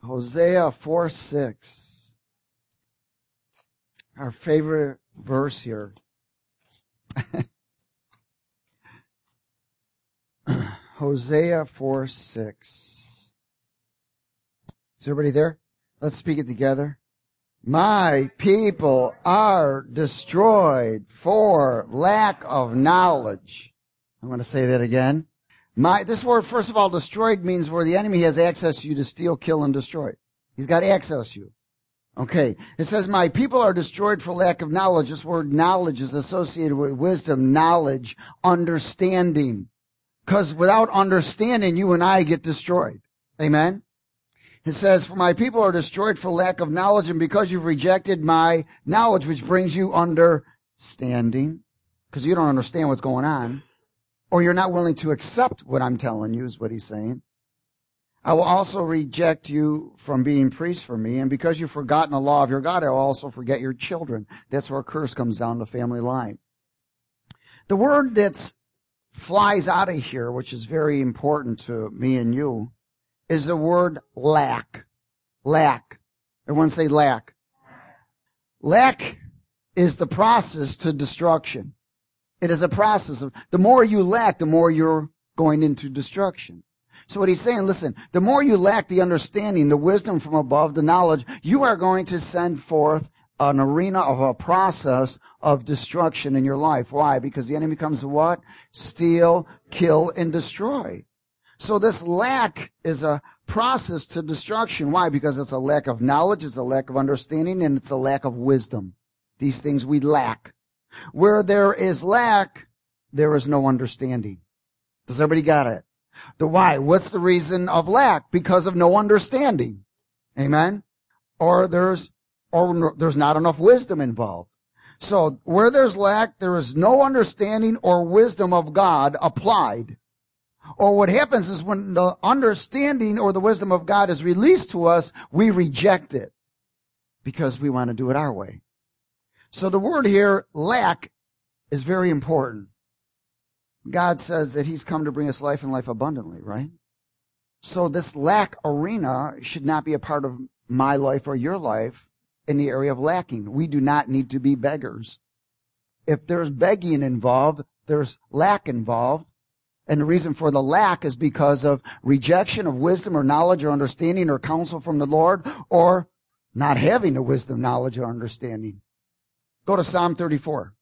Hosea 4:6. Our favorite verse here. Hosea 4:6. Is everybody there? Let's speak it together. My people are destroyed for lack of knowledge. I'm going to say that again. This word, first of all, destroyed means where the enemy has access to you to steal, kill, and destroy. He's got access to you. Okay. It says, my people are destroyed for lack of knowledge. This word knowledge is associated with wisdom, knowledge, understanding. Because without understanding, you and I get destroyed. Amen? It says, for my people are destroyed for lack of knowledge, and because you've rejected my knowledge, which brings you understanding, because you don't understand what's going on, or you're not willing to accept what I'm telling you, is what he's saying. I will also reject you from being priests for me, and because you've forgotten the law of your God, I will also forget your children. That's where a curse comes down the family line. The word that flies out of here, which is very important to me and you, is the word lack. Lack. Everyone say lack. Lack is the process to destruction. It is a process of, the more you lack, the more you're going into destruction. So what he's saying, listen, the more you lack the understanding, the wisdom from above, the knowledge, you are going to send forth an arena of a process of destruction in your life. Why? Because the enemy comes to what? Steal, kill, and destroy. So this lack is a process to destruction. Why? Because it's a lack of knowledge, it's a lack of understanding, and it's a lack of wisdom. These things we lack. Where there is lack, there is no understanding. Does everybody got it? The why? What's the reason of lack? Because of no understanding. Amen? Or there's not enough wisdom involved. So where there's lack, there is no understanding or wisdom of God applied. Or what happens is when the understanding or the wisdom of God is released to us, we reject it because we want to do it our way. So the word here, lack, is very important. God says that he's come to bring us life and life abundantly, right? So this lack arena should not be a part of my life or your life in the area of lacking. We do not need to be beggars. If there's begging involved, there's lack involved. And the reason for the lack is because of rejection of wisdom or knowledge or understanding or counsel from the Lord, or not having the wisdom, knowledge, or understanding. Go to Psalm 34.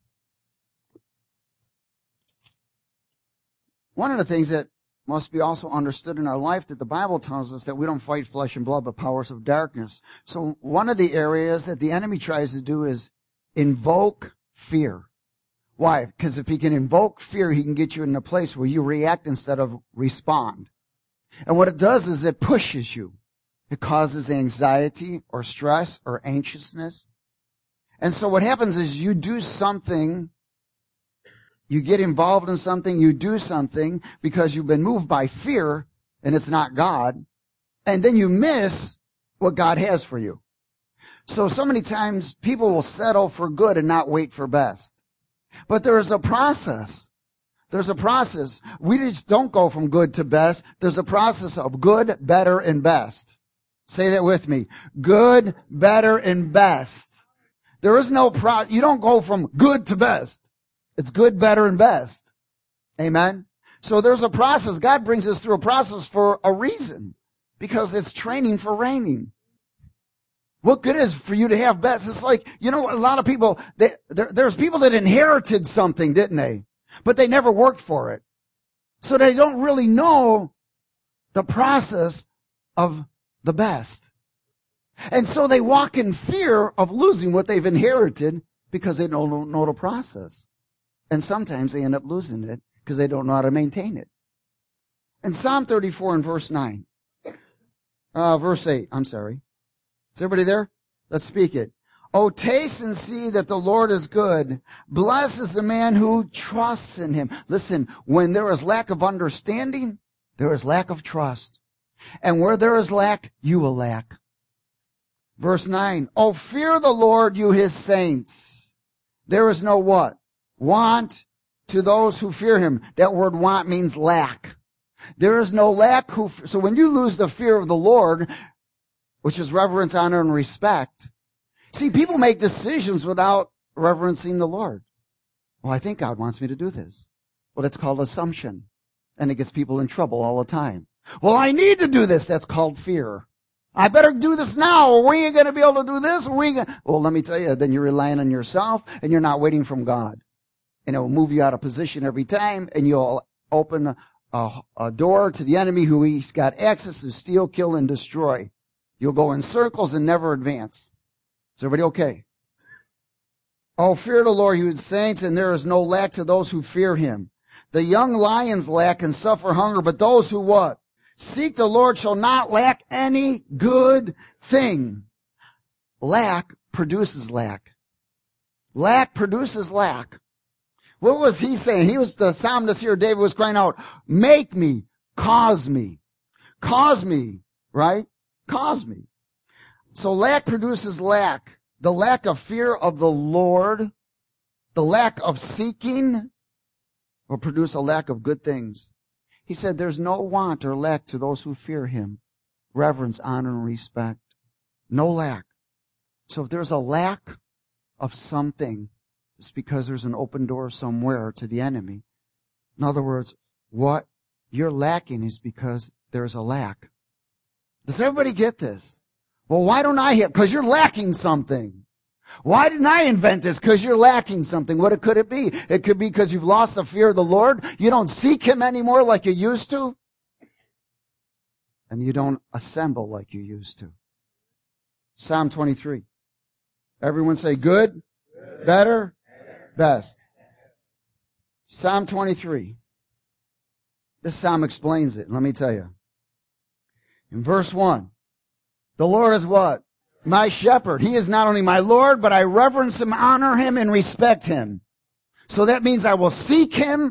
One of the things that must be also understood in our life that the Bible tells us that we don't fight flesh and blood, but powers of darkness. So one of the areas that the enemy tries to do is invoke fear. Why? Because if he can invoke fear, he can get you in a place where you react instead of respond. And what it does is it pushes you. It causes anxiety or stress or anxiousness. And so what happens is you do something, you get involved in something, you do something because you've been moved by fear and it's not God. And then you miss what God has for you. So many times people will settle for good and not wait for best. But there is a process. There's a process. We just don't go from good to best. There's a process of good, better, and best. Say that with me. Good, better, and best. There is no you don't go from good to best. It's good, better, and best. Amen? So there's a process. God brings us through a process for a reason. Because it's training for reigning. What good is for you to have best? It's like, a lot of people, there's people that inherited something, didn't they? But they never worked for it. So they don't really know the process of the best. And so they walk in fear of losing what they've inherited because they don't know the process. And sometimes they end up losing it because they don't know how to maintain it. In Psalm 34 and verse 8, I'm sorry. Is everybody there? Let's speak it. Oh, taste and see that the Lord is good. Blessed is the man who trusts in him. Listen, when there is lack of understanding, there is lack of trust. And where there is lack, you will lack. Verse 9. Oh, fear the Lord, you his saints. There is no what? Want to those who fear him. That word want means lack. There is no lack so when you lose the fear of the Lord, which is reverence, honor, and respect. See, people make decisions without reverencing the Lord. Well, I think God wants me to do this. Well, that's called assumption. And it gets people in trouble all the time. Well, I need to do this. That's called fear. I better do this now, or we ain't going to be able to do this. Well, let me tell you, then you're relying on yourself, and you're not waiting from God. And it will move you out of position every time, and you'll open a door to the enemy who he's got access to steal, kill, and destroy. You'll go in circles and never advance. Is everybody okay? Oh, fear the Lord, you saints, and there is no lack to those who fear him. The young lions lack and suffer hunger, but those who what? Seek the Lord shall not lack any good thing. Lack produces lack. Lack produces lack. What was he saying? He was the psalmist here. David was crying out, make me, cause me, right? Cause me. So lack produces lack. The lack of fear of the Lord, the lack of seeking will produce a lack of good things. He said there's no want or lack to those who fear him. Reverence, honor, and respect. No lack. So if there's a lack of something, it's because there's an open door somewhere to the enemy. In other words, what you're lacking is because there's a lack. Does everybody get this? Well, why don't I have? Because you're lacking something. Why didn't I invent this? Because you're lacking something. What could it be? It could be because you've lost the fear of the Lord. You don't seek him anymore like you used to. And you don't assemble like you used to. Psalm 23. Everyone say good, better, best. Psalm 23. This psalm explains it. Let me tell you. In verse 1, the Lord is what? My shepherd. He is not only my Lord, but I reverence him, honor him, and respect him. So that means I will seek him,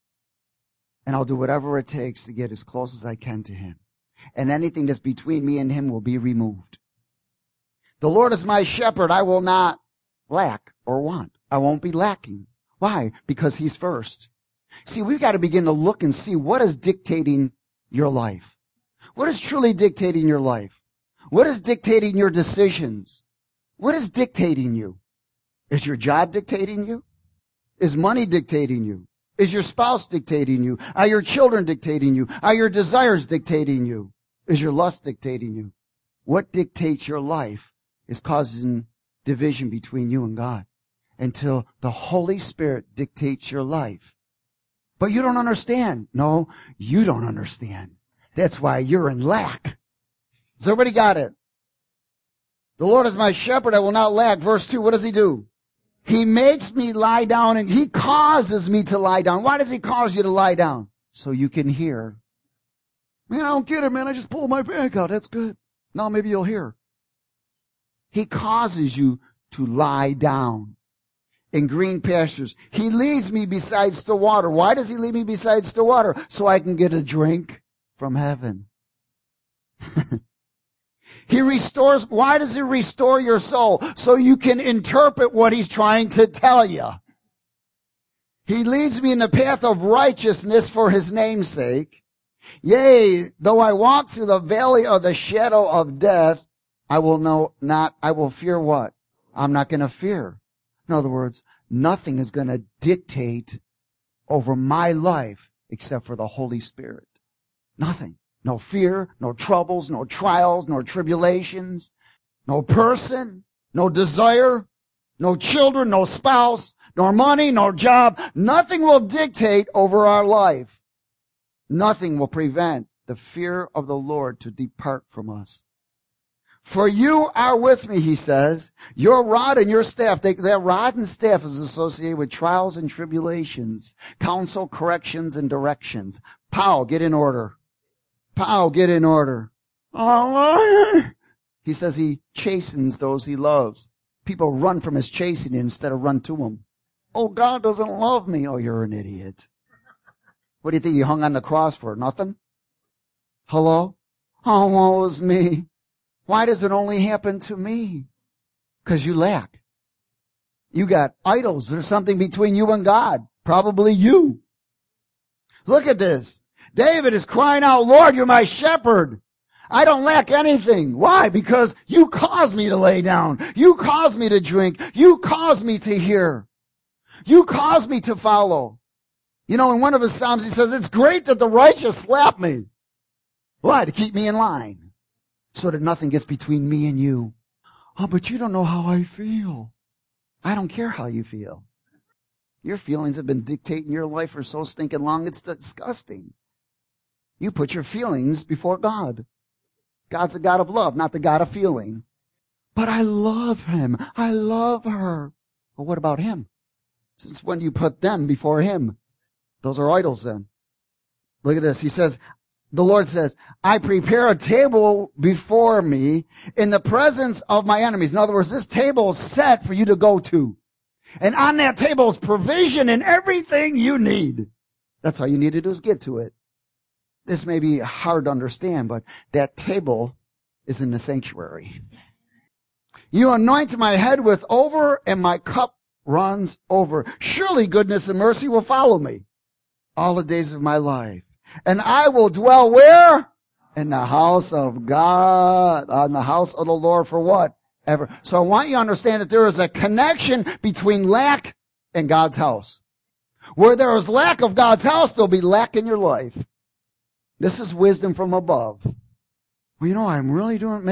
and I'll do whatever it takes to get as close as I can to him. And anything that's between me and him will be removed. The Lord is my shepherd. I will not lack or want. I won't be lacking. Why? Because he's first. See, we've got to begin to look and see what is dictating your life. What is truly dictating your life? What is dictating your decisions? What is dictating you? Is your job dictating you? Is money dictating you? Is your spouse dictating you? Are your children dictating you? Are your desires dictating you? Is your lust dictating you? What dictates your life is causing division between you and God until the Holy Spirit dictates your life. But you don't understand. No, you don't understand. That's why you're in lack. Has everybody got it? The Lord is my shepherd, I will not lack. Verse 2, what does he do? He makes me lie down and he causes me to lie down. Why does he cause you to lie down? So you can hear. Man, I don't get it, man. I just pulled my back out. That's good. Now maybe you'll hear. He causes you to lie down in green pastures. He leads me beside still water. Why does he lead me beside still water? So I can get a drink from heaven. He restores. Why does he restore your soul? So you can interpret what he's trying to tell you. He leads me in the path of righteousness for his name's sake. Yea, though I walk through the valley of the shadow of death, I will fear what? I'm not going to fear. In other words, nothing is going to dictate over my life except for the Holy Spirit. Nothing. No fear, no troubles, no trials, no tribulations, no person, no desire, no children, no spouse, nor money, nor job. Nothing will dictate over our life. Nothing will prevent the fear of the Lord to depart from us. For you are with me, he says, your rod and your staff. That rod and staff is associated with trials and tribulations, counsel, corrections, and directions. Pow, get in order. Pow, get in order. Oh, he says he chastens those he loves. People run from his chastening instead of run to him. Oh, God doesn't love me. Oh, you're an idiot. What do you think he hung on the cross for? Nothing? Hello? Oh, woe is me. Why does it only happen to me? Because you lack. You got idols. There's something between you and God. Probably you. Look at this. David is crying out, Lord, you're my shepherd. I don't lack anything. Why? Because you caused me to lay down. You caused me to drink. You caused me to hear. You caused me to follow. You know, in one of his Psalms, he says, it's great that the righteous slap me. Why? To keep me in line. So that nothing gets between me and you. Oh, but you don't know how I feel. I don't care how you feel. Your feelings have been dictating your life for so stinking long, it's disgusting. You put your feelings before God. God's the God of love, not the God of feeling. But I love him. I love her. Well, what about him? Since when do you put them before him? Those are idols then. Look at this. He says, the Lord says, I prepare a table before me in the presence of my enemies. In other words, this table is set for you to go to. And on that table is provision and everything you need. That's all you need to do is get to it. This may be hard to understand, but that table is in the sanctuary. You anoint my head with oil, and my cup runs over. Surely goodness and mercy will follow me all the days of my life. And I will dwell where? In the house of God, on the house of the Lord for what? Ever. So I want you to understand that there is a connection between lack and God's house. Where there is lack of God's house, there'll be lack in your life. This is wisdom from above. Well, you know, I'm really doing,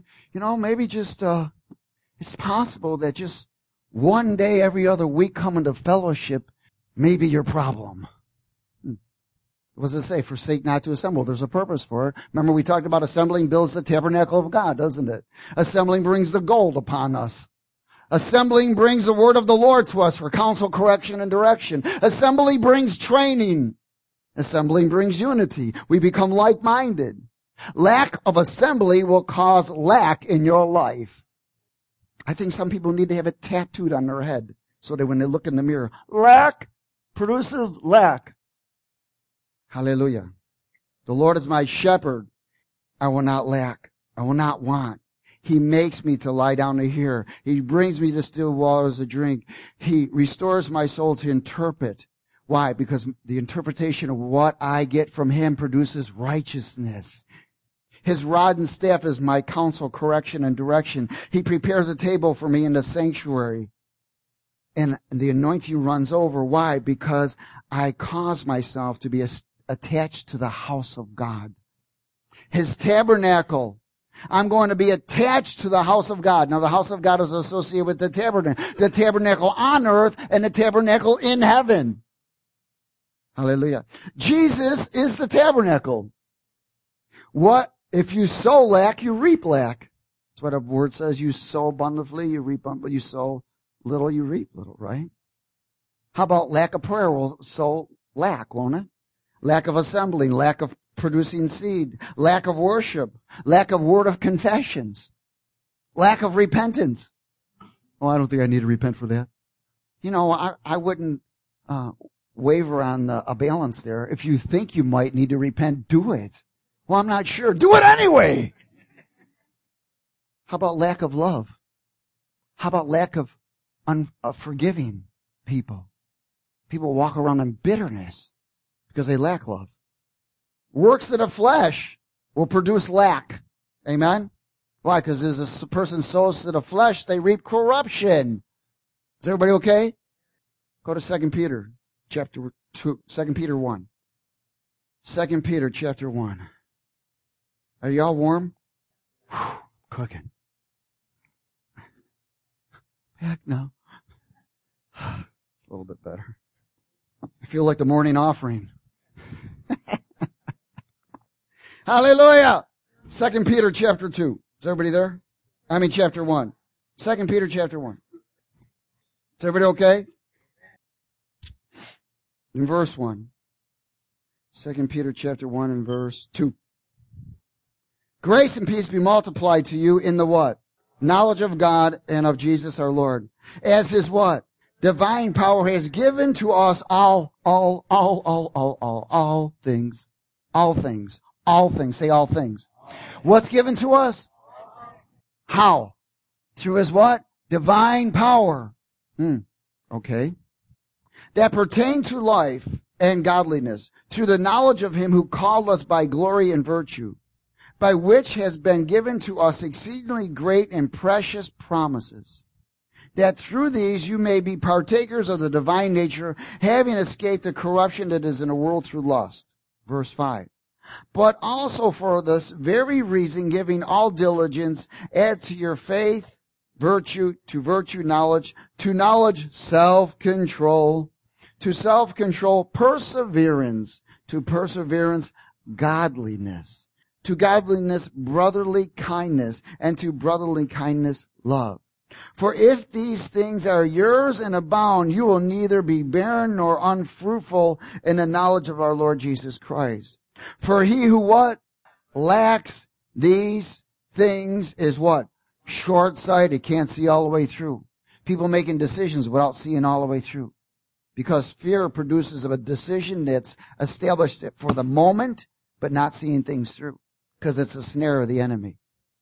it's possible that just one day every other week coming to fellowship may be your problem. What does it say? Forsake not to assemble. There's a purpose for it. Remember, we talked about assembling builds the tabernacle of God, doesn't it? Assembling brings the gold upon us. Assembling brings the word of the Lord to us for counsel, correction, and direction. Assembly brings training. Assembling brings unity. We become like-minded. Lack of assembly will cause lack in your life. I think some people need to have it tattooed on their head so that when they look in the mirror, lack produces lack. Hallelujah. The Lord is my shepherd. I will not lack. I will not want. He makes me to lie down to hear. He brings me to still waters to drink. He restores my soul to interpret. Why? Because the interpretation of what I get from him produces righteousness. His rod and staff is my counsel, correction, and direction. He prepares a table for me in the sanctuary. And the anointing runs over. Why? Because I cause myself to be attached to the house of God. His tabernacle. I'm going to be attached to the house of God. Now, the house of God is associated with the tabernacle on earth and the tabernacle in heaven. Hallelujah. Jesus is the tabernacle. What? If you sow lack, you reap lack. That's what a word says. You sow abundantly, you reap abundantly. You sow little, you reap little, right? How about lack of prayer will sow lack, won't it? Lack of assembling, lack of producing seed, lack of worship, lack of word of confessions, lack of repentance. Oh, I don't think I need to repent for that. You know, I wouldn't waver on a balance there. If you think you might need to repent, do it. Well, I'm not sure. Do it anyway. How about lack of love? How about lack of forgiving people? People walk around in bitterness because they lack love. Works of the flesh will produce lack. Amen? Why? Because as a person sows to the flesh, they reap corruption. Is everybody okay? Go to 2 Peter chapter 2, 2 Peter 1. 2 Peter chapter 1. Are y'all warm? Whew, cooking. Heck no. A little bit better. I feel like the morning offering. Hallelujah. 2 Peter chapter 2. Is everybody there? Chapter 1. 2 Peter chapter 1. Is everybody okay? In verse 1. 2 Peter chapter 1 and verse 2. Grace and peace be multiplied to you in the what? Knowledge of God and of Jesus our Lord. As his what? Divine power has given to us all things. All things. All things. Say all things. What's given to us? How? Through his what? Divine power. Okay. That pertain to life and godliness through the knowledge of him who called us by glory and virtue, by which has been given to us exceedingly great and precious promises, that through these you may be partakers of the divine nature, having escaped the corruption that is in the world through lust. Verse 5. But also for this very reason, giving all diligence, add to your faith virtue, to virtue knowledge, to knowledge self-control, to self-control perseverance, to perseverance godliness, to godliness brotherly kindness, and to brotherly kindness love. For if these things are yours and abound, you will neither be barren nor unfruitful in the knowledge of our Lord Jesus Christ. For he who what? Lacks these things is what? Short-sighted, can't see all the way through. People making decisions without seeing all the way through. Because fear produces a decision that's established for the moment, but not seeing things through. Because it's a snare of the enemy.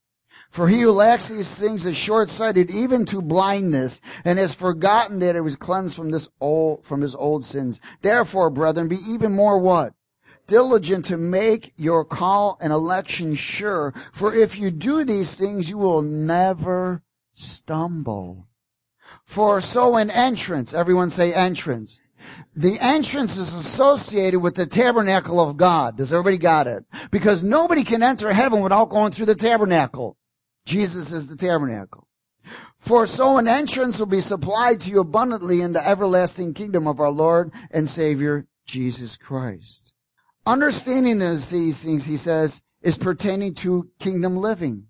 For he who lacks these things is short-sighted, even to blindness, and has forgotten that it was cleansed from his old sins. Therefore, brethren, be even more what? Diligent to make your call and election sure. For if you do these things, you will never stumble. For so an entrance, everyone say entrance. The entrance is associated with the tabernacle of God. Does everybody got it? Because nobody can enter heaven without going through the tabernacle. Jesus is the tabernacle. For so an entrance will be supplied to you abundantly in the everlasting kingdom of our Lord and Savior, Jesus Christ. Understanding these things, he says, is pertaining to kingdom living.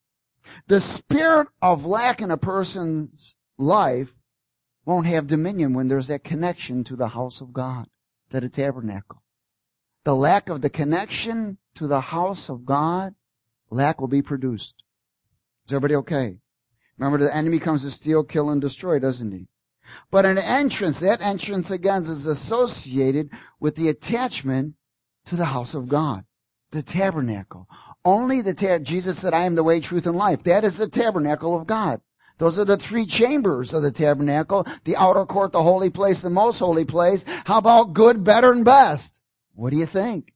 The spirit of lack in a person's life won't have dominion when there's that connection to the house of God, to the tabernacle. The lack of the connection to the house of God, lack will be produced. Is everybody okay? Remember, the enemy comes to steal, kill, and destroy, doesn't he? But an entrance, that entrance again is associated with the attachment to the house of God, the tabernacle. Only Jesus said, I am the way, truth, and life. That is the tabernacle of God. Those are the three chambers of the tabernacle, the outer court, the holy place, the most holy place. How about good, better, and best? What do you think?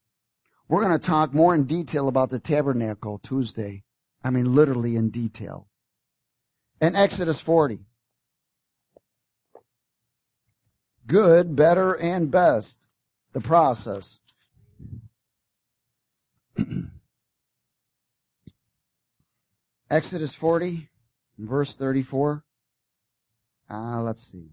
We're going to talk more in detail about the tabernacle Tuesday. I mean, literally in detail. In Exodus 40. Good, better, and best. The process. Exodus 40, verse 34. Let's see.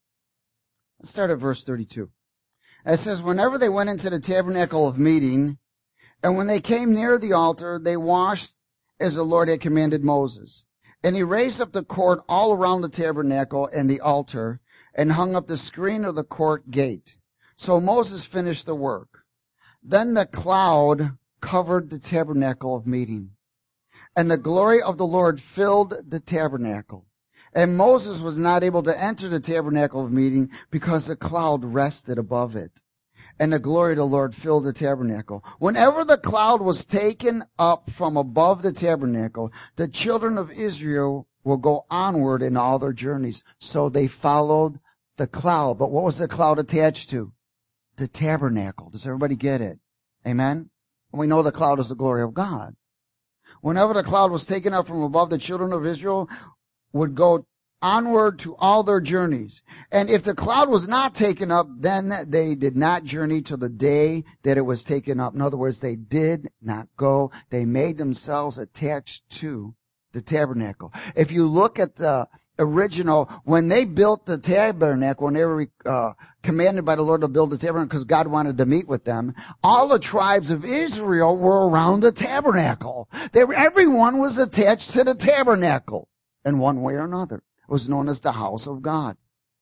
Let's start at verse 32. It says, whenever they went into the tabernacle of meeting, and when they came near the altar, they washed as the Lord had commanded Moses. And he raised up the court all around the tabernacle and the altar, and hung up the screen of the court gate. So Moses finished the work. Then the cloud covered the tabernacle of meeting, and the glory of the Lord filled the tabernacle. And Moses was not able to enter the tabernacle of meeting because the cloud rested above it, and the glory of the Lord filled the tabernacle. Whenever the cloud was taken up from above the tabernacle, the children of Israel will go onward in all their journeys. So they followed the cloud. But what was the cloud attached to? The tabernacle. Does everybody get it? Amen? We know the cloud is the glory of God. Whenever the cloud was taken up from above, the children of Israel would go onward to all their journeys. And if the cloud was not taken up, then they did not journey till the day that it was taken up. In other words, they did not go. They made themselves attached to the tabernacle. If you look at the original, when they built the tabernacle, when they were commanded by the Lord to build the tabernacle because God wanted to meet with them, all the tribes of Israel were around the tabernacle. Everyone was attached to the tabernacle in one way or another. It was known as the house of God.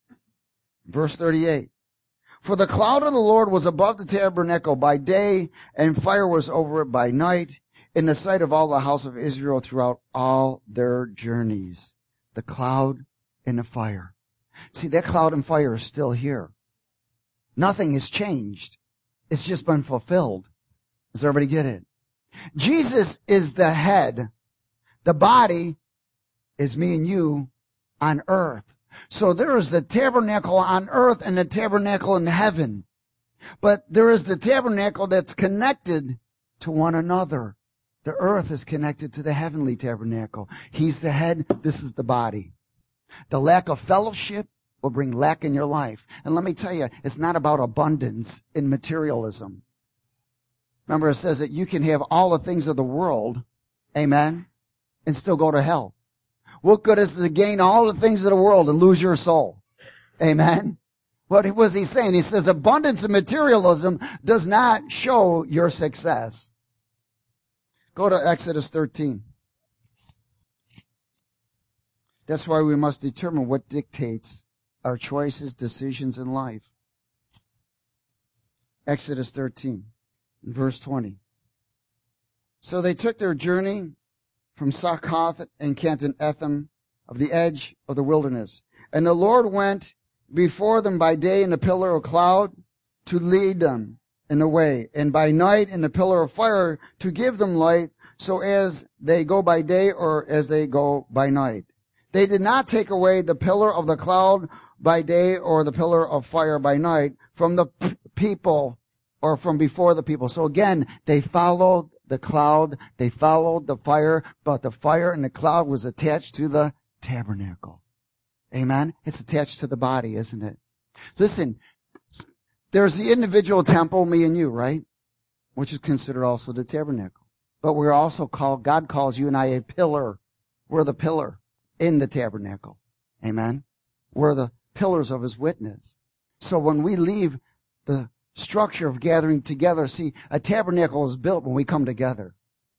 Verse 38. For the cloud of the Lord was above the tabernacle by day, and fire was over it by night, in the sight of all the house of Israel throughout all their journeys. The cloud and the fire. See, that cloud and fire is still here. Nothing has changed. It's just been fulfilled. Does everybody get it? Jesus is the head. The body is me and you on earth. So there is the tabernacle on earth and the tabernacle in heaven. But there is the tabernacle that's connected to one another. The earth is connected to the heavenly tabernacle. He's the head. This is the body. The lack of fellowship will bring lack in your life. And let me tell you, it's not about abundance in materialism. Remember, it says that you can have all the things of the world, amen, and still go to hell. What good is it to gain all the things of the world and lose your soul? Amen. What was he saying? He says abundance of materialism does not show your success. Go to Exodus 13. That's why we must determine what dictates our choices, decisions in life. Exodus 13, verse 20. So they took their journey from Succoth and camped in Etham of the edge of the wilderness. And the Lord went before them by day in a pillar of cloud to lead them in the way, and by night in a pillar of fire to give them light, so as they go by day or as they go by night. They did not take away the pillar of the cloud by day or the pillar of fire by night from the people or from before the people. So again, they followed the cloud, they followed the fire, but the fire and the cloud was attached to the tabernacle. Amen? It's attached to the body, isn't it? Listen, there's the individual temple, me and you, right? Which is considered also the tabernacle. But we're also called, God calls you and I a pillar. We're the pillar in the tabernacle. Amen? We're the pillars of His witness. So when we leave the structure of gathering together, see, a tabernacle is built when we come together.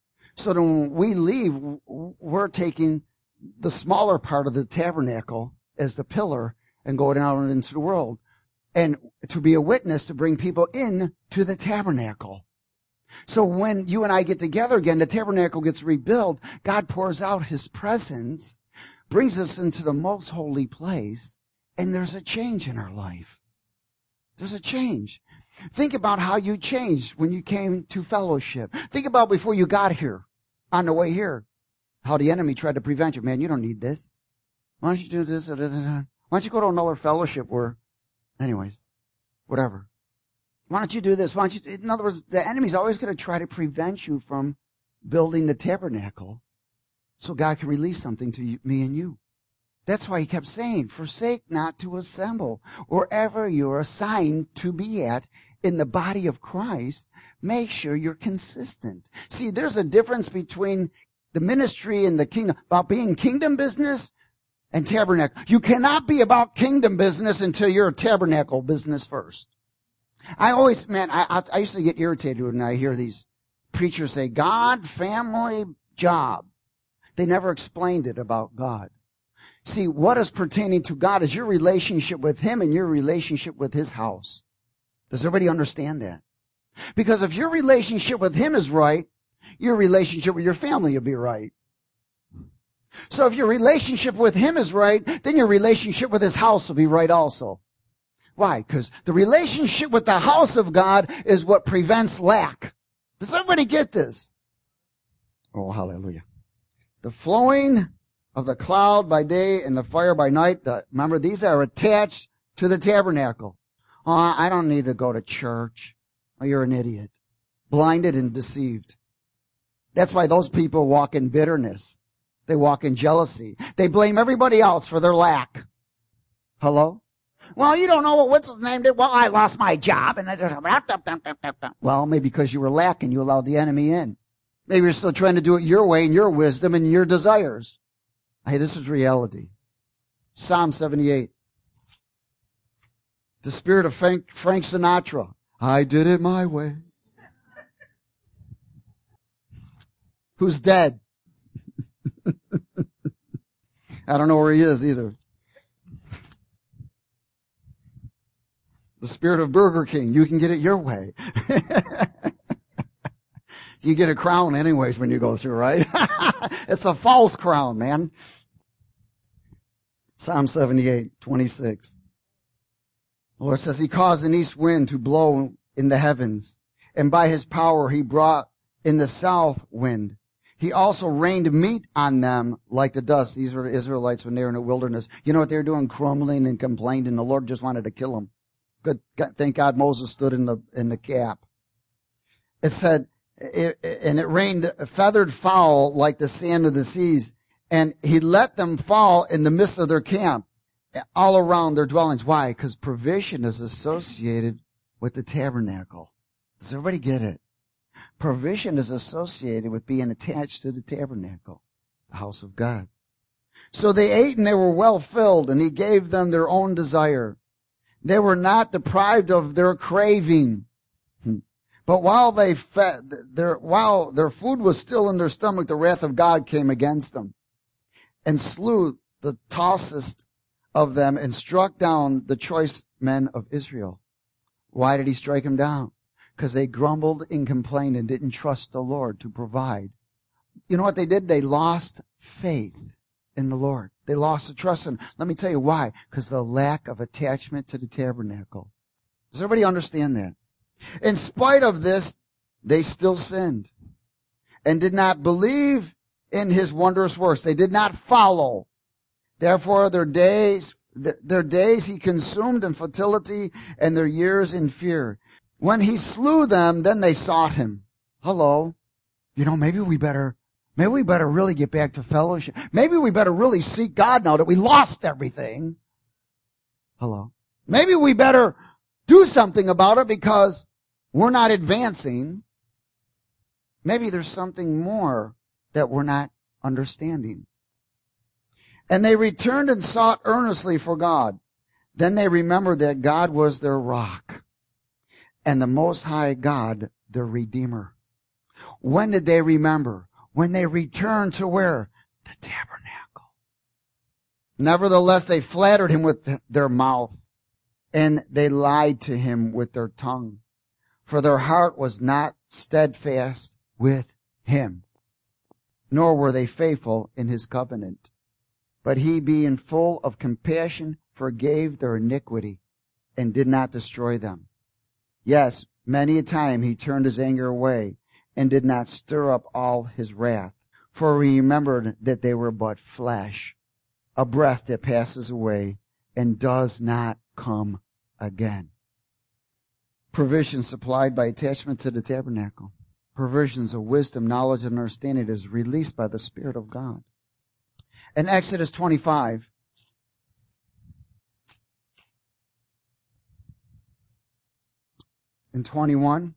So then when we leave, we're taking the smaller part of the tabernacle as the pillar and going out into the world. And to be a witness, to bring people in to the tabernacle. So when you and I get together again, the tabernacle gets rebuilt, God pours out His presence, brings us into the most holy place, and there's a change in our life. There's a change. Think about how you changed when you came to fellowship. Think about before you got here, on the way here, how the enemy tried to prevent you. Man, you don't need this. Why don't you do this? Why don't you go to another fellowship where, anyways, whatever. Why don't you do this? Why don't you, in other words, the enemy's always going to try to prevent you from building the tabernacle so God can release something to you, me and you. That's why He kept saying, forsake not to assemble. Wherever you're assigned to be at in the body of Christ, make sure you're consistent. See, there's a difference between the ministry and the kingdom, about being kingdom business and tabernacle. You cannot be about kingdom business until you're a tabernacle business first. I used to get irritated when I hear these preachers say, God, family, job. They never explained it about God. See, what is pertaining to God is your relationship with Him and your relationship with His house. Does everybody understand that? Because if your relationship with Him is right, your relationship with your family will be right. So if your relationship with Him is right, then your relationship with His house will be right also. Why? Because the relationship with the house of God is what prevents lack. Does everybody get this? Oh, hallelujah. The flowing of the cloud by day and the fire by night. Remember, these are attached to the tabernacle. Oh, I don't need to go to church. Oh, you're an idiot. Blinded and deceived. That's why those people walk in bitterness. They walk in jealousy. They blame everybody else for their lack. Hello? Well, you don't know what what's his name did. Well, I lost my job. Well, maybe because you were lacking, you allowed the enemy in. Maybe you're still trying to do it your way and your wisdom and your desires. Hey, this is reality. Psalm 78. The spirit of Frank Sinatra. I did it my way. Who's dead? I don't know where he is either. The spirit of Burger King. You can get it your way. You get a crown anyways when you go through, right? It's a false crown, man. Psalm 78, 26. The Lord says, He caused an east wind to blow in the heavens, and by His power He brought in the south wind. He also rained meat on them like the dust. These were the Israelites when they were in the wilderness. You know what they were doing? Crumbling and complaining, and the Lord just wanted to kill them. Good. Thank God Moses stood in the gap. It said, and it rained feathered fowl like the sand of the seas. And he let them fall in the midst of their camp, all around their dwellings. Why? Because provision is associated with the tabernacle. Does everybody get it? Provision is associated with being attached to the tabernacle, the house of God. So they ate and they were well filled, and he gave them their own desire. They were not deprived of their craving. But while their food was still in their stomach, the wrath of God came against them and slew the tossest of them and struck down the choice men of Israel. Why did he strike them down? Because they grumbled and complained and didn't trust the Lord to provide. You know what they did? They lost faith in the Lord. They lost the trust in him. Let me tell you why. Because the lack of attachment to the tabernacle. Does everybody understand that? In spite of this, they still sinned and did not believe in his wondrous works. They did not follow. Therefore, their days he consumed in futility and their years in fear. When he slew them, then they sought him. Hello. You know, maybe we better really get back to fellowship. Maybe we better really seek God now that we lost everything. Hello. Maybe we better do something about it because we're not advancing. Maybe there's something more that we're not understanding. And they returned and sought earnestly for God. Then they remembered that God was their rock and the Most High God, their Redeemer. When did they remember? When they returned to where? The tabernacle. Nevertheless, they flattered him with their mouth, and they lied to him with their tongue. For their heart was not steadfast with him, nor were they faithful in his covenant. But he, being full of compassion, forgave their iniquity and did not destroy them. Yes, many a time he turned his anger away and did not stir up all his wrath. For he remembered that they were but flesh, a breath that passes away and does not come again. Provision supplied by attachment to the tabernacle. Provisions of wisdom, knowledge, and understanding is released by the Spirit of God. In Exodus 25, in 21,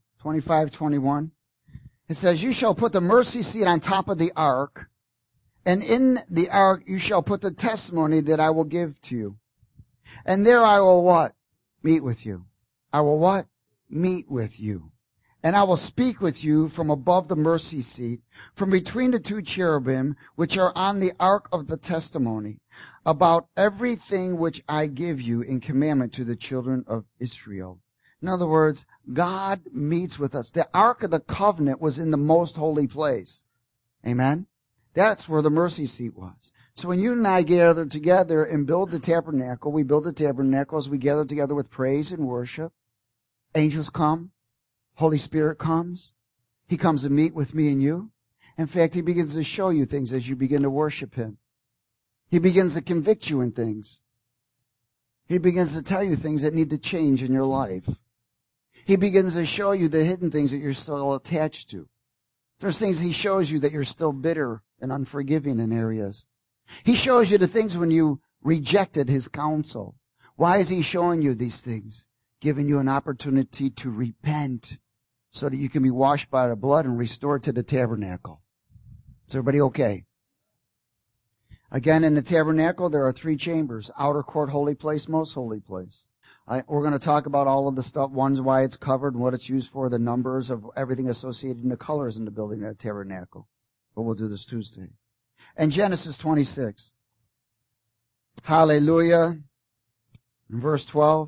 it says, you shall put the mercy seat on top of the ark, and in the ark you shall put the testimony that I will give to you. And there I will what? Meet with you. I will what? Meet with you. And I will speak with you from above the mercy seat, from between the two cherubim, which are on the ark of the testimony, about everything which I give you in commandment to the children of Israel. In other words, God meets with us. The Ark of the Covenant was in the most holy place. Amen? That's where the mercy seat was. So when you and I gather together and build the tabernacle, we build the tabernacle as we gather together with praise and worship. Angels come. Holy Spirit comes. He comes to meet with me and you. In fact, he begins to show you things as you begin to worship him. He begins to convict you in things. He begins to tell you things that need to change in your life. He begins to show you the hidden things that you're still attached to. There's things he shows you that you're still bitter and unforgiving in areas. He shows you the things when you rejected his counsel. Why is he showing you these things? Giving you an opportunity to repent so that you can be washed by the blood and restored to the tabernacle. Is everybody okay? Again, in the tabernacle, there are 3 chambers: outer court, holy place, most holy place. We're going to talk about all of the stuff, one's why it's covered and what it's used for, the numbers of everything associated and the colors in the building of the tabernacle. But we'll do this Tuesday. And Genesis 26. Hallelujah. In verse 12.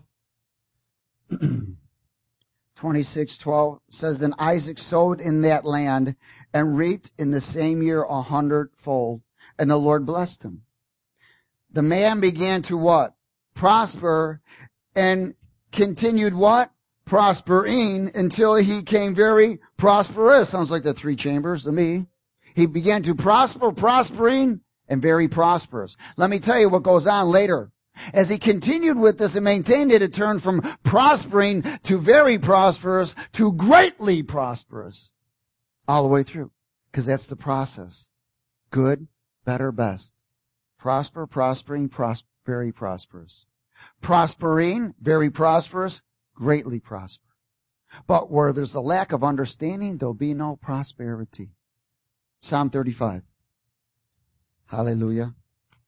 26:12 says, then Isaac sowed in that land and reaped in the same year 100-fold. And the Lord blessed him. The man began to what? Prosper, and continued what? Prospering until he came very prosperous. Sounds like the 3 chambers to me. He began to prosper, prospering, and very prosperous. Let me tell you what goes on later. As he continued with this and maintained it, it turned from prospering to very prosperous to greatly prosperous. all the way through, because that's the process. Good, better, best. Prosper, prospering, very prosperous. Prospering, very prosperous, greatly prosper. But where there's a lack of understanding, there'll be no prosperity. Psalm 35. Hallelujah.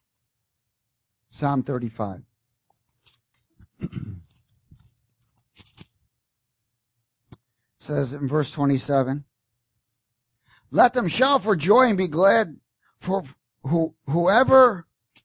Psalm 35. Says in verse 27, let them shout for joy and be glad, for whoever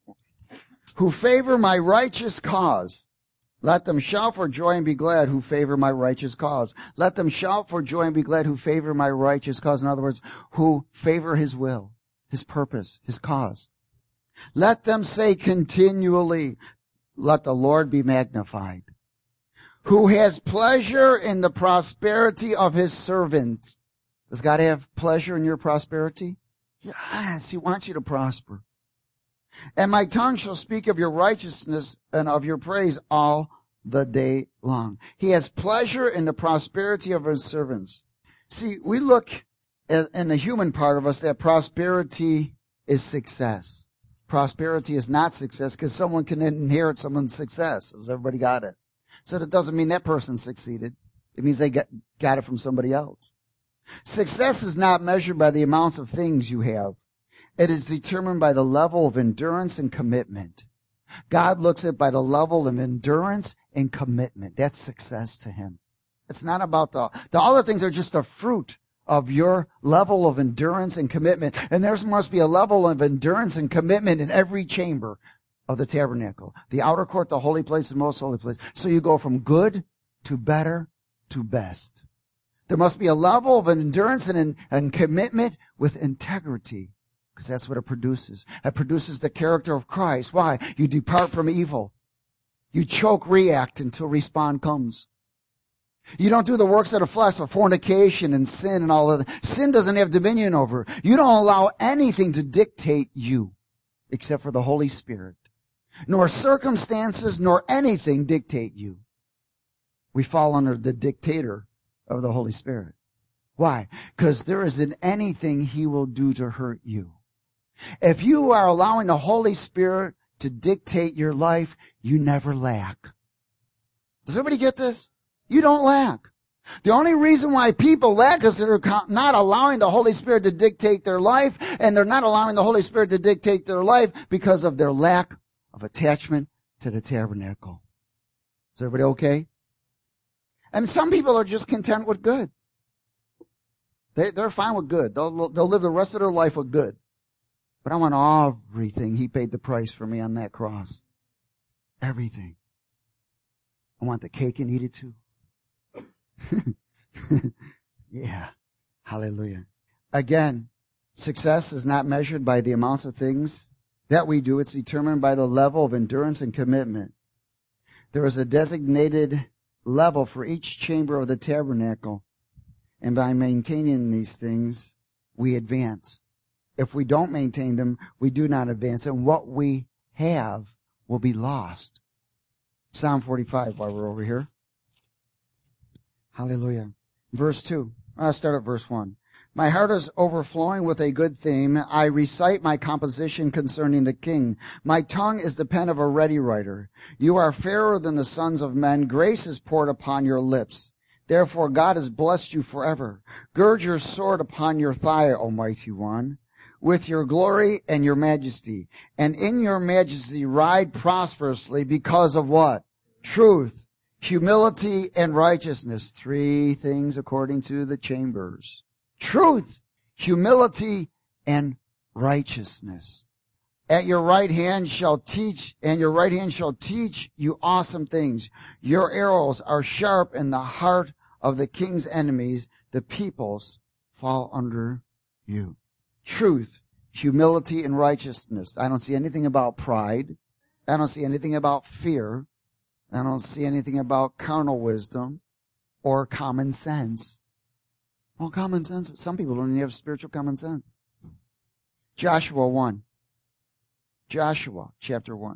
who favor my righteous cause. Let them shout for joy and be glad who favor my righteous cause. Let them shout for joy and be glad who favor my righteous cause. In other words, who favor his will, his purpose, his cause. Let them say continually, let the Lord be magnified, who has pleasure in the prosperity of his servants. Does God have pleasure in your prosperity? Yes, he wants you to prosper. And my tongue shall speak of your righteousness and of your praise all the day long. He has pleasure in the prosperity of his servants. See, we look in the human part of us that prosperity is success. Prosperity is not success because someone can inherit someone's success. Has everybody got it? So that doesn't mean that person succeeded. It means they got it from somebody else. Success is not measured by the amounts of things you have. It is determined by the level of endurance and commitment. God looks at by the level of endurance and commitment. That's success to him. It's not about the other things are just a fruit of your level of endurance and commitment. And there must be a level of endurance and commitment in every chamber of the tabernacle. The outer court, the holy place, the most holy place. So you go from good to better to best. There must be a level of endurance and commitment with integrity. Because that's what it produces. It produces the character of Christ. Why? You depart from evil. You choke, react until respawn comes. You don't do the works of the flesh of fornication and sin and all of that. Sin doesn't have dominion over. You don't allow anything to dictate you except for the Holy Spirit. Nor circumstances nor anything dictate you. We fall under the dictator of the Holy Spirit. Why? Because there isn't anything he will do to hurt you. If you are allowing the Holy Spirit to dictate your life, you never lack. Does everybody get this? You don't lack. The only reason why people lack is they're not allowing the Holy Spirit to dictate their life, and they're not allowing the Holy Spirit to dictate their life because of their lack of attachment to the tabernacle. Is everybody okay? And some people are just content with good. They're fine with good. They'll live the rest of their life with good. But I want everything. He paid the price for me on that cross. Everything. I want the cake and eat it too. Yeah. Hallelujah. Again, success is not measured by the amounts of things that we do. It's determined by the level of endurance and commitment. There is a designated level for each chamber of the tabernacle. And by maintaining these things, we advance. If we don't maintain them, we do not advance. And what we have will be lost. Psalm 45, while we're over here. Hallelujah. Verse 2. I'll start at verse 1. My heart is overflowing with a good theme. I recite my composition concerning the king. My tongue is the pen of a ready writer. You are fairer than the sons of men. Grace is poured upon your lips. Therefore God has blessed you forever. Gird your sword upon your thigh, O mighty one, with your glory and your majesty. And in your majesty ride prosperously because of what? Truth, humility, and righteousness. 3 things according to the chambers. Truth, humility, and righteousness. At your right hand shall teach, and your right hand shall teach you awesome things. Your arrows are sharp in the heart of the king's enemies. The peoples fall under you. Truth, humility, and righteousness. I don't see anything about pride. I don't see anything about fear. I don't see anything about carnal wisdom or common sense. Well, common sense, some people don't even have spiritual common sense. Joshua 1. Joshua chapter 1.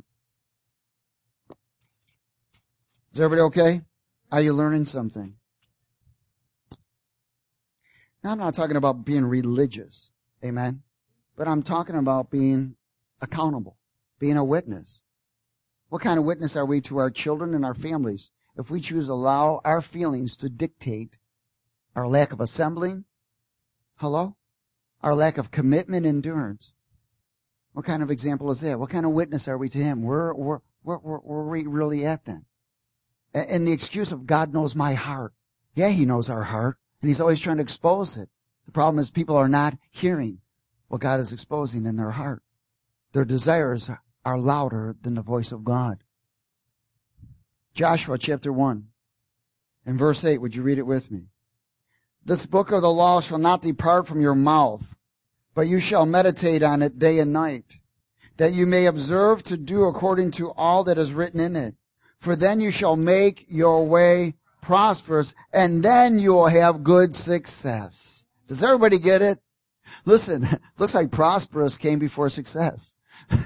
Is everybody okay? Are you learning something? Now, I'm not talking about being religious. Amen. But I'm talking about being accountable, being a witness. What kind of witness are we to our children and our families if we choose to allow our feelings to dictate our lack of assembling? Hello? Our lack of commitment and endurance. What kind of example is that? What kind of witness are we to Him? Where are we really at then? And the excuse of God knows my heart. Yeah, He knows our heart, and He's always trying to expose it. The problem is people are not hearing what God is exposing in their heart. Their desires are louder than the voice of God. Joshua chapter 1 and verse 8, would you read it with me? This book of the law shall not depart from your mouth, but you shall meditate on it day and night, that you may observe to do according to all that is written in it. For then you shall make your way prosperous, and then you will have good success. Does everybody get it? Listen, looks like prosperous came before success.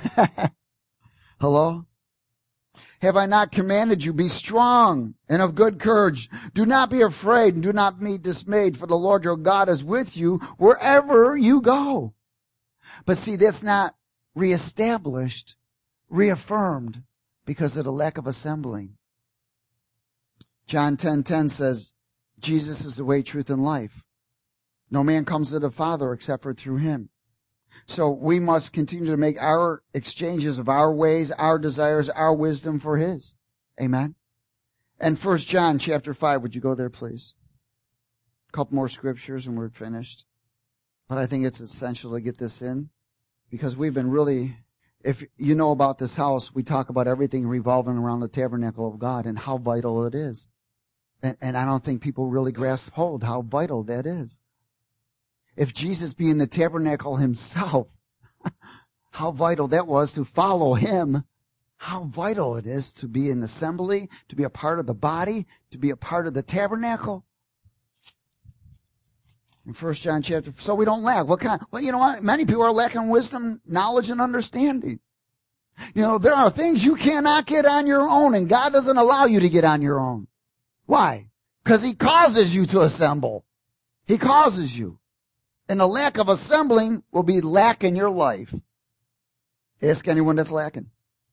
Hello? Have I not commanded you? Be strong and of good courage. Do not be afraid and do not be dismayed, for the Lord your God is with you wherever you go. But see, that's not reestablished, reaffirmed because of the lack of assembling. John 10:10 says, Jesus is the way, truth, and life. No man comes to the Father except for through Him. So we must continue to make our exchanges of our ways, our desires, our wisdom for His. Amen. And 1 John chapter 5, would you go there, please? A couple more scriptures and we're finished. But I think it's essential to get this in because we've been really, if you know about this house, we talk about everything revolving around the tabernacle of God and how vital it is. And I don't think people really grasp hold how vital that is. If Jesus being the tabernacle Himself, how vital that was to follow Him, how vital it is to be in assembly, to be a part of the body, to be a part of the tabernacle. In 1 John chapter, so we don't lack. Well, you know what? Many people are lacking wisdom, knowledge, and understanding. You know, there are things you cannot get on your own, and God doesn't allow you to get on your own. Why? Because He causes you to assemble. He causes you. And the lack of assembling will be lack in your life. Ask anyone that's lacking.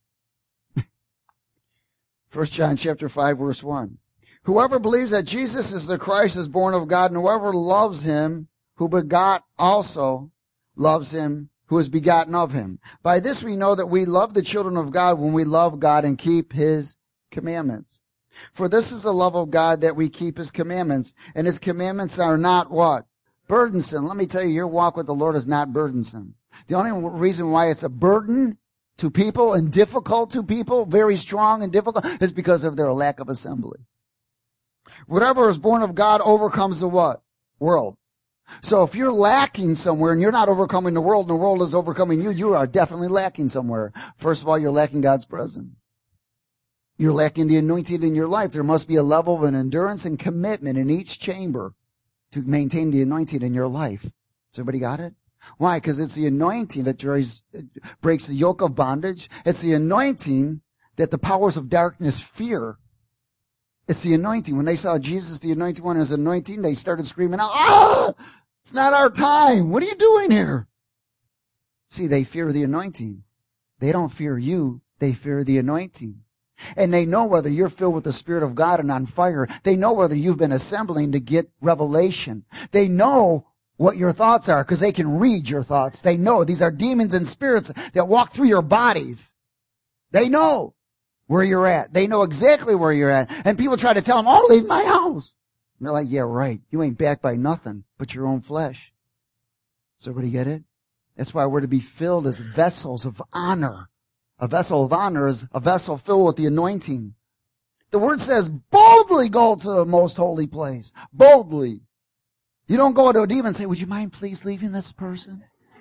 1 John chapter 5 verse 1. Whoever believes that Jesus is the Christ is born of God, and whoever loves Him who begot also loves Him who is begotten of Him. By this we know that we love the children of God when we love God and keep His commandments. For this is the love of God, that we keep His commandments, and His commandments are not what? Burdensome. Let me tell you, your walk with the Lord is not burdensome. The only reason why it's a burden to people and difficult to people, very strong and difficult, is because of their lack of assembly. Whatever is born of God overcomes the what? World. So if you're lacking somewhere and you're not overcoming the world and the world is overcoming you, you are definitely lacking somewhere. First of all, you're lacking God's presence. You're lacking the anointing in your life. There must be a level of an endurance and commitment in each chamber to maintain the anointing in your life. Has everybody got it? Why? Because it's the anointing that breaks the yoke of bondage. It's the anointing that the powers of darkness fear. It's the anointing. When they saw Jesus, the anointed one, as anointing, they started screaming out, "Ah! It's not our time. What are you doing here?" See, they fear the anointing. They don't fear you. They fear the anointing. And they know whether you're filled with the Spirit of God and on fire. They know whether you've been assembling to get revelation. They know what your thoughts are because they can read your thoughts. They know these are demons and spirits that walk through your bodies. They know where you're at. They know exactly where you're at. And people try to tell them, "Oh, leave my house." And they're like, "Yeah, right. You ain't backed by nothing but your own flesh." Does everybody get it? That's why we're to be filled as vessels of honor. A vessel of honor is a vessel filled with the anointing. The word says, boldly go to the most holy place. Boldly. You don't go to a demon and say, "Would you mind please leaving this person?"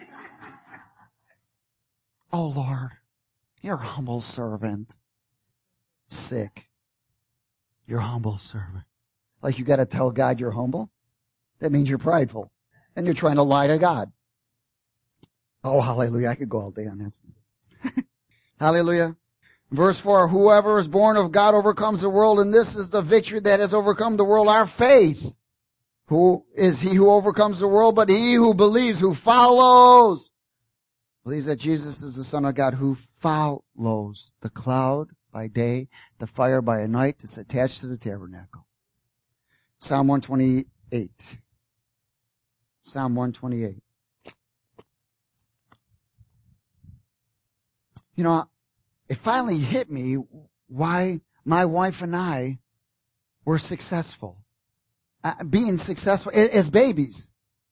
"Oh, Lord, your humble servant." Sick. Your humble servant. Like you got to tell God you're humble? That means you're prideful. And you're trying to lie to God. Oh, hallelujah. I could go all day on that. Hallelujah. Verse 4, whoever is born of God overcomes the world, and this is the victory that has overcome the world, our faith. Who is he who overcomes the world, but he who believes, who follows? Believes that Jesus is the Son of God, who follows the cloud by day, the fire by night that's attached to the tabernacle. Psalm 128. Psalm 128. You know, it finally hit me why my wife and I were successful. Being successful as babies.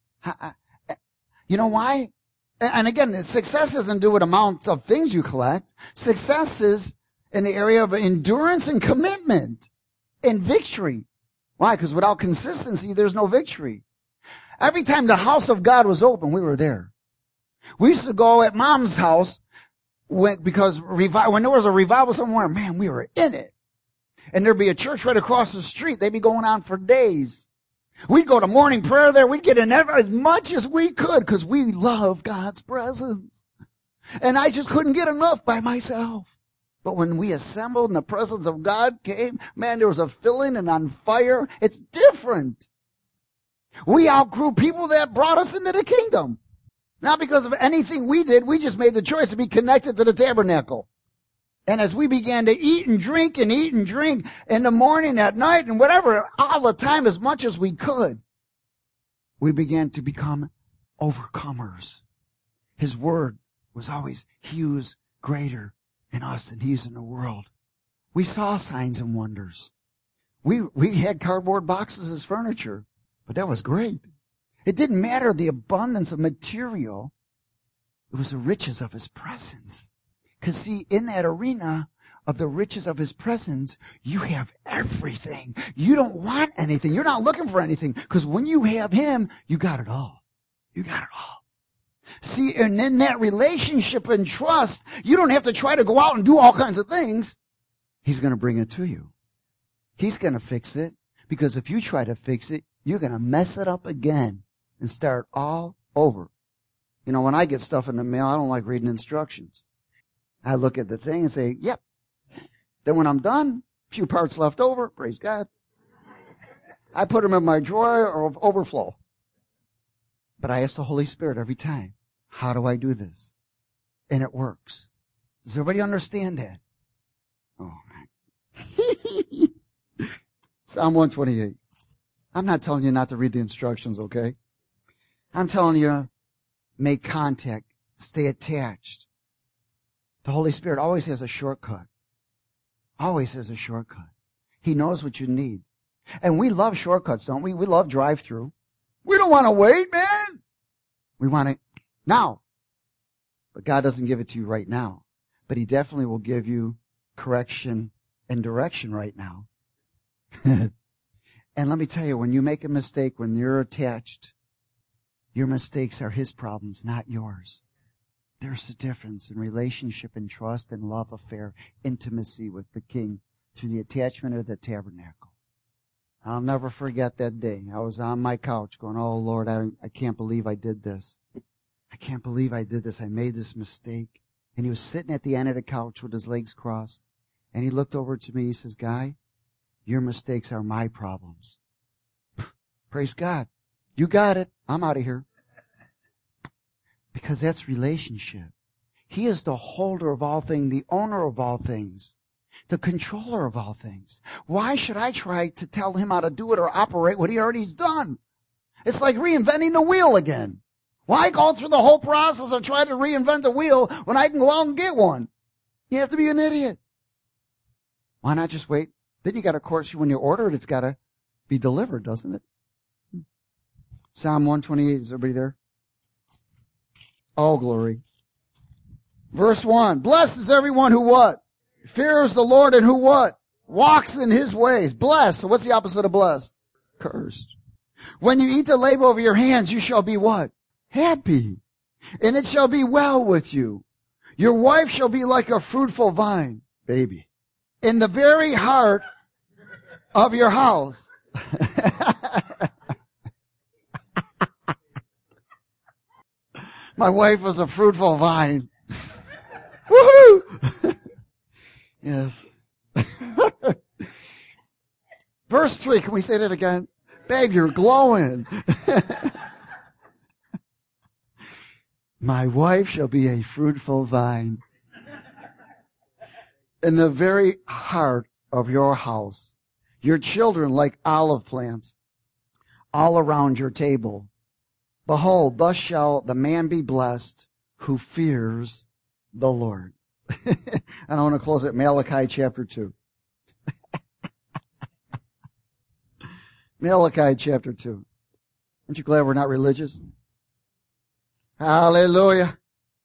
You know why? And again, success doesn't do with amounts of things you collect. Success is in the area of endurance and commitment and victory. Why? Because without consistency, there's no victory. Every time the house of God was open, we were there. We used to go at Mom's house because when there was a revival somewhere, man, we were in it. And there'd be a church right across the street. They'd be going on for days. We'd go to morning prayer there. We'd get in as much as we could because we love God's presence. And I just couldn't get enough by myself. But when we assembled and the presence of God came, man, there was a filling and on fire. It's different. We outgrew people that brought us into the kingdom. Not because of anything we did. We just made the choice to be connected to the tabernacle. And as we began to eat and drink in the morning, at night, and whatever, all the time, as much as we could, we began to become overcomers. His word was always, he who's greater in us than he's in the world. We saw signs and wonders. We had cardboard boxes as furniture, but that was great. It didn't matter the abundance of material. It was the riches of his presence. Because see, in that arena of the riches of his presence, you have everything. You don't want anything. You're not looking for anything. Because when you have him, you got it all. You got it all. See, and in that relationship and trust, you don't have to try to go out and do all kinds of things. He's going to bring it to you. He's going to fix it. Because if you try to fix it, you're going to mess it up again and start all over. You know, when I get stuff in the mail, I don't like reading instructions. I look at the thing and say, yep. Then when I'm done, a few parts left over, praise God. I put them in my drawer of overflow. But I ask the Holy Spirit every time, how do I do this? And it works. Does everybody understand that? Oh, man. Psalm 128. I'm not telling you not to read the instructions, okay? I'm telling you to make contact, stay attached. The Holy Spirit always has a shortcut. Always has a shortcut. He knows what you need. And we love shortcuts, don't we? We love drive-through. We don't want to wait, man. We want it now. But God doesn't give it to you right now. But he definitely will give you correction and direction right now. And let me tell you, when you make a mistake, when you're attached, your mistakes are his problems, not yours. There's a difference in relationship and trust and love affair, intimacy with the King through the attachment of the tabernacle. I'll never forget that day. I was on my couch going, oh, Lord, I can't believe I did this. I can't believe I did this. I made this mistake. And he was sitting at the end of the couch with his legs crossed. And he looked over to me. He says, Guy, your mistakes are my problems. Praise God. You got it. I'm out of here. Because that's relationship. He is the holder of all things, the owner of all things, the controller of all things. Why should I try to tell him how to do it or operate what he already's done? It's like reinventing the wheel again. Why go through the whole process of trying to reinvent the wheel when I can go out and get one? You have to be an idiot. Why not just wait? Then you got to, of course, when you order it, it's got to be delivered, doesn't it? Psalm 128, is everybody there? Oh, glory. Verse 1. Blessed is everyone who what? Fears the Lord and who what? Walks in his ways. Blessed. So what's the opposite of blessed? Cursed. When you eat the labor of your hands, you shall be what? Happy. And it shall be well with you. Your wife shall be like a fruitful vine. Baby. In the very heart of your house. My wife was a fruitful vine. Woohoo! Yes. Verse 3, can we say that again? Babe, you're glowing. My wife shall be a fruitful vine in the very heart of your house. Your children like olive plants all around your table. Behold, thus shall the man be blessed who fears the Lord. And I want to close at Malachi chapter 2. Malachi chapter 2. Aren't you glad we're not religious? Hallelujah.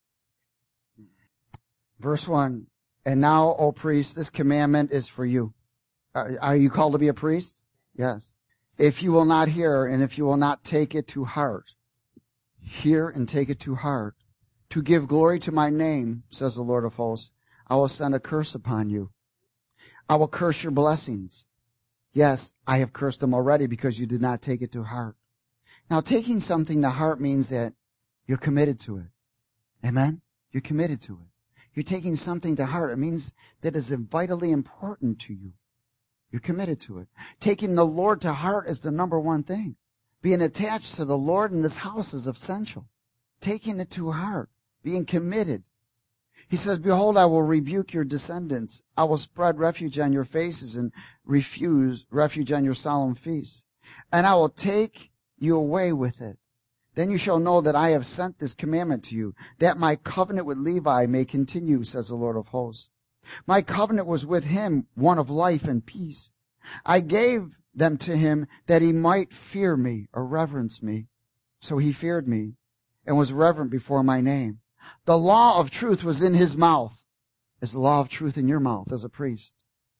Verse 1. And now, O priest, this commandment is for you. Are you called to be a priest? Yes. If you will not hear, and if you will not take it to heart, hear and take it to heart, to give glory to my name, says the Lord of hosts, I will send a curse upon you. I will curse your blessings. Yes, I have cursed them already because you did not take it to heart. Now, taking something to heart means that you're committed to it. Amen? You're committed to it. You're taking something to heart. It means that it's vitally important to you. You're committed to it. Taking the Lord to heart is the number one thing. Being attached to the Lord in this house is essential. Taking it to heart. Being committed. He says, behold, I will rebuke your descendants. I will spread refuge on your faces and refuse refuge on your solemn feasts. And I will take you away with it. Then you shall know that I have sent this commandment to you, that my covenant with Levi may continue, says the Lord of hosts. My covenant was with him, one of life and peace. I gave them to him that he might fear me or reverence me. So he feared me and was reverent before my name. The law of truth was in his mouth. Is the law of truth in your mouth as a priest?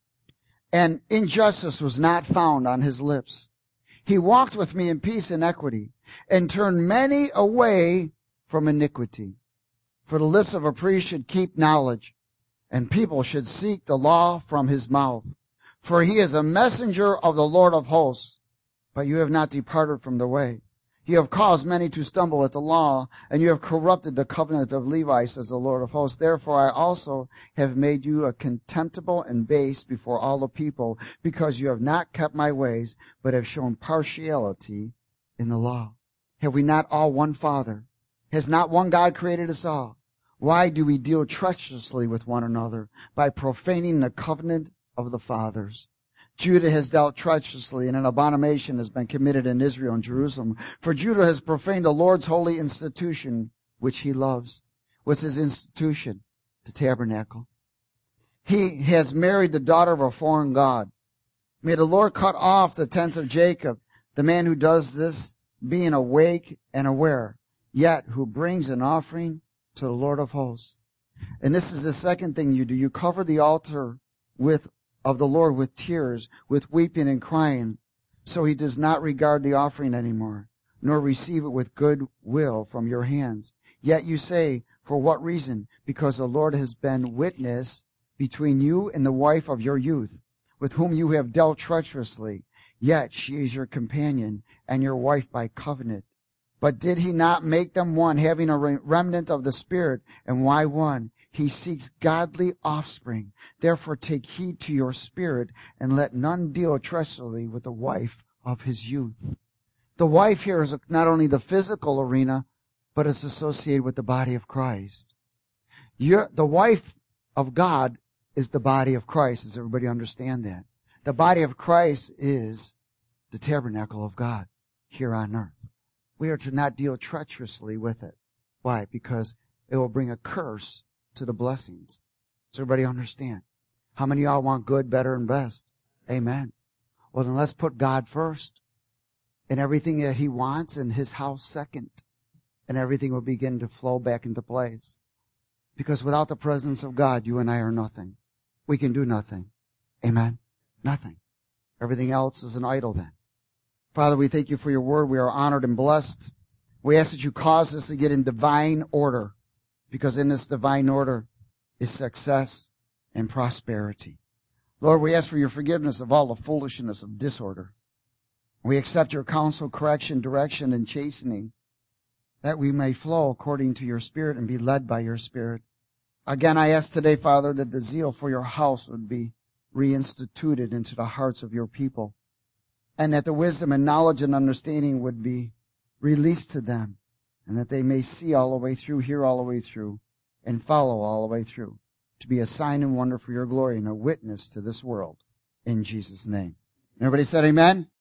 And injustice was not found on his lips. He walked with me in peace and equity, and turned many away from iniquity. For the lips of a priest should keep knowledge, and people should seek the law from his mouth. For he is a messenger of the Lord of hosts. But you have not departed from the way. You have caused many to stumble at the law, and you have corrupted the covenant of Levi, says the Lord of hosts. Therefore I also have made you a contemptible and base before all the people, because you have not kept my ways, but have shown partiality in the law. Have we not all one Father? Has not one God created us all? Why do we deal treacherously with one another by profaning the covenant of the fathers? Judah has dealt treacherously, and an abomination has been committed in Israel and Jerusalem. For Judah has profaned the Lord's holy institution, which he loves. What's his institution? The tabernacle. He has married the daughter of a foreign god. May the Lord cut off the tents of Jacob, the man who does this, being awake and aware, yet who brings an offering to the Lord of hosts. And this is the second thing you do. You cover the altar of the Lord with tears, with weeping and crying, so he does not regard the offering anymore, nor receive it with good will from your hands. Yet you say, for what reason? Because the Lord has been witness between you and the wife of your youth, with whom you have dealt treacherously. Yet she is your companion and your wife by covenant. But did he not make them one, having a remnant of the Spirit? And why one? He seeks godly offspring. Therefore take heed to your spirit, and let none deal treacherously with the wife of his youth. The wife here is not only the physical arena, but it's associated with the body of Christ. The wife of God is the body of Christ. Does everybody understand that? The body of Christ is the tabernacle of God here on earth. We are to not deal treacherously with it. Why? Because it will bring a curse to the blessings. Does everybody understand? How many of y'all want good, better, and best? Amen. Well, then let's put God first, and everything that he wants in his house second, and everything will begin to flow back into place. Because without the presence of God, you and I are nothing. We can do nothing. Amen. Nothing. Everything else is an idol then. Father, we thank you for your word. We are honored and blessed. We ask that you cause us to get in divine order, because in this divine order is success and prosperity. Lord, we ask for your forgiveness of all the foolishness of disorder. We accept your counsel, correction, direction, and chastening, that we may flow according to your Spirit and be led by your Spirit. Again, I ask today, Father, that the zeal for your house would be reinstituted into the hearts of your people, and that the wisdom and knowledge and understanding would be released to them, and that they may see all the way through, hear all the way through, and follow all the way through, to be a sign and wonder for your glory and a witness to this world. In Jesus' name. Everybody said amen?